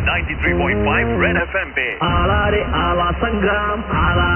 93.5 red FM पे आला रे आला संग्राम आला.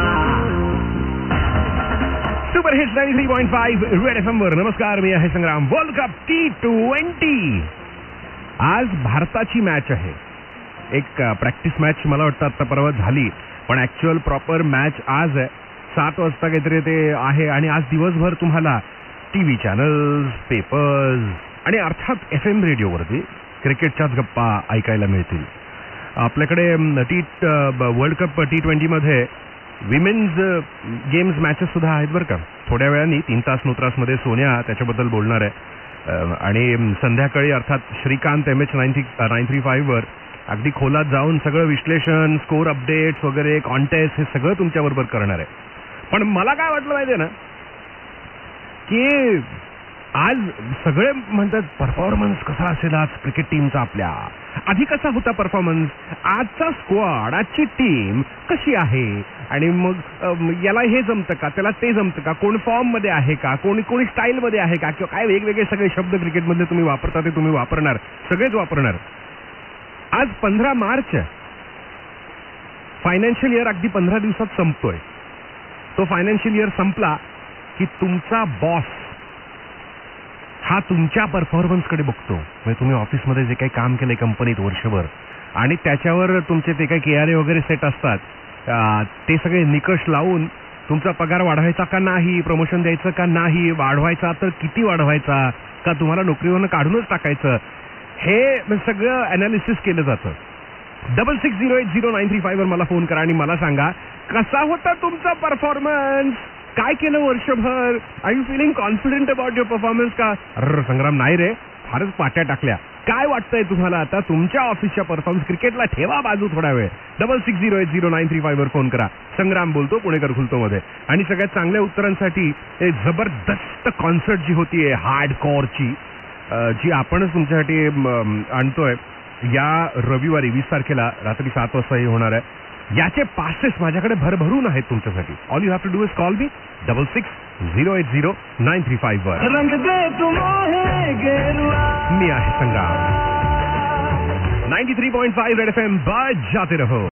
सुपर हिट्स 93.5 रेड FM वर नमस्कार, मी आहे संग्राम. वर्ल्ड कप T20 आज भारताची मॅच आहे. एक प्रॅक्टिस मॅच मला वाटतं आता परवा झाली, पण ऍक्च्युअल प्रॉपर मॅच आज आहे. 7 वाजता काहीतरी ते आहे आणि आज दिवसभर तुम्हाला टीव्ही चॅनल्स, पेपर्स आणि अर्थात FM रेडिओवरती क्रिकेटच्याच गप्पा ऐकायला मिळतील. आपल्याकडे वर्ल्ड कप T20 मध्ये विमेन्स गेम्स मॅचेस सुद्धा आहेत बरं का. थोड्या वेळाने 3 तास नुत्रासमध्ये सोनिया त्याच्याबद्दल बोलणार आहे आणि संध्याकाळी अर्थात श्रीकांत MH 935 वर अगदी खोलात जाऊन सगळं विश्लेषण, स्कोर अपडेट्स वगैरे, कॉन्टेस्ट हे सगळं तुमच्याबरोबर करणार आहे. पण मला काय वाटलं माहिती आहे ना, की आज सगळे म्हणतात परफॉर्मन्स कसा असेल आज क्रिकेट टीमचा. आपल्या आधी कसा होता परफॉर्मन्स, आजचा स्क्वॉड, आजची टीम कशी आहे आणि मग याला हे जमतं का, त्याला ते जमतं का, कोण फॉर्म मध्ये आहे का, कोणी स्टाईल मध्ये आहे का, किंवा काय वेगवेगळे सगळे शब्द क्रिकेटमधले तुम्ही वापरता ते तुम्ही वापरणार, सगळेच वापरणार. आज 15 मार्च, फायनान्शियल इयर अगदी 15 दिवसात संपतोय. तो फायनान्शियल इयर संपला की तुमचा बॉस हा तुमच्या परफॉर्मन्सकडे बघतो. म्हणजे तुम्ही ऑफिसमध्ये जे काही काम केलंय कंपनीत वर्षभर आणि त्याच्यावर तुमचे ते काही KRA वगैरे सेट असतात, ते सगळे निकष लावून तुमचा पगार वाढवायचा का नाही, प्रमोशन द्यायचं का नाही, वाढवायचा तर किती वाढवायचा, का तुम्हाला नोकरीवरनं काढूनच टाकायचं, हे सगळं अनालिसिस केलं जातं. 66080935 वर मला फोन करा आणि मला सांगा कसा होता तुमचा परफॉर्मन्स, काय केलं वर्षभर, are you feeling confident about your performance. का अरे संग्राम नाही रे, फारच पाट्या टाकल्या, काय वाटतंय तुम्हाला आता तुमच्या ऑफिसच्या परफॉर्मन्स. क्रिकेटला ठेवा बाजू थोडा वेळ. 66080935 वर फोन करा. संग्राम बोलतो, पुणेकर खुलतो मध्ये. आणि सगळ्यात चांगल्या उत्तरांसाठी एक जबरदस्त कॉन्सर्ट जी होतीये हार्ड कोअरची, जी आपणच तुमच्यासाठी आणतोय या रविवारी 20 तारखेला रात्री 7 वाजता हे होणार आहे. याचे पासेस माझ्याकडे भरभरून आहेत तुमच्यासाठी. All you have to do is call me 66080935 वर. मी आहे संग्राम. 93.5 रेड FM बजाते रहो.